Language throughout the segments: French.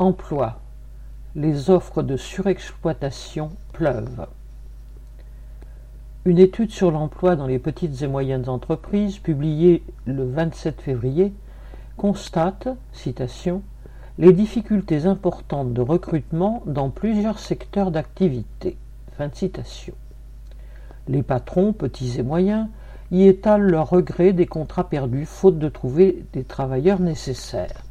Emploi. Les offres de surexploitation pleuvent. Une étude sur l'emploi dans les petites et moyennes entreprises, publiée le 27 février, constate, citation, « les difficultés importantes de recrutement dans plusieurs secteurs d'activité ». Fin de citation. Les patrons, petits et moyens, y étalent leur regret des contrats perdus faute de trouver des travailleurs nécessaires.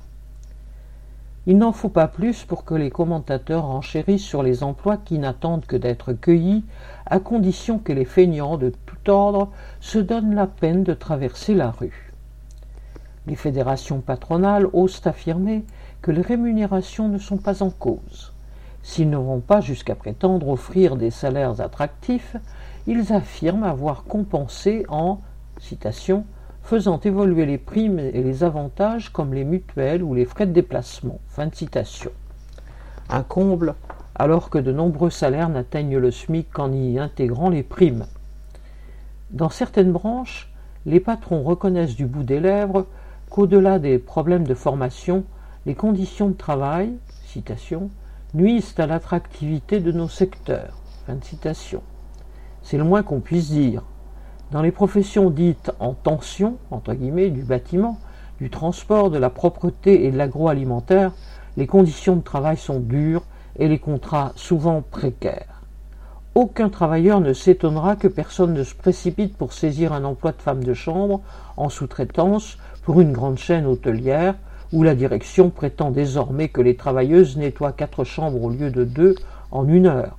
Il n'en faut pas plus pour que les commentateurs renchérissent sur les emplois qui n'attendent que d'être cueillis, à condition que les feignants de tout ordre se donnent la peine de traverser la rue. Les fédérations patronales osent affirmer que les rémunérations ne sont pas en cause. S'ils ne vont pas jusqu'à prétendre offrir des salaires attractifs, ils affirment avoir compensé en, citation, faisant évoluer les primes et les avantages comme les mutuelles ou les frais de déplacement. Fin de citation. Un comble, alors que de nombreux salaires n'atteignent le SMIC qu'en y intégrant les primes. Dans certaines branches, les patrons reconnaissent du bout des lèvres qu'au-delà des problèmes de formation, les conditions de travail, citation, nuisent à l'attractivité de nos secteurs. Fin de citation. C'est le moins qu'on puisse dire. Dans les professions dites en tension, entre guillemets, du bâtiment, du transport, de la propreté et de l'agroalimentaire, les conditions de travail sont dures et les contrats souvent précaires. Aucun travailleur ne s'étonnera que personne ne se précipite pour saisir un emploi de femme de chambre en sous-traitance pour une grande chaîne hôtelière où la direction prétend désormais que les travailleuses nettoient 4 chambres au lieu de 2 en 1 heure.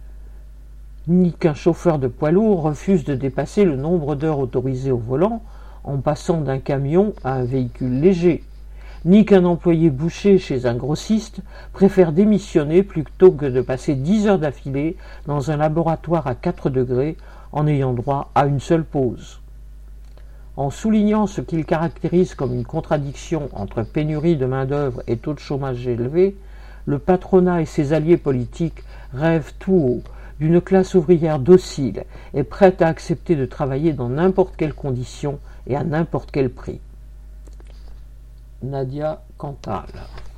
Ni qu'un chauffeur de poids lourd refuse de dépasser le nombre d'heures autorisées au volant en passant d'un camion à un véhicule léger, ni qu'un employé boucher chez un grossiste préfère démissionner plutôt que de passer 10 heures d'affilée dans un laboratoire à 4 degrés en ayant droit à une seule pause. En soulignant ce qu'il caractérise comme une contradiction entre pénurie de main-d'œuvre et taux de chômage élevé, le patronat et ses alliés politiques rêvent tout haut d'une classe ouvrière docile et prête à accepter de travailler dans n'importe quelles conditions et à n'importe quel prix. Nadia Cantal.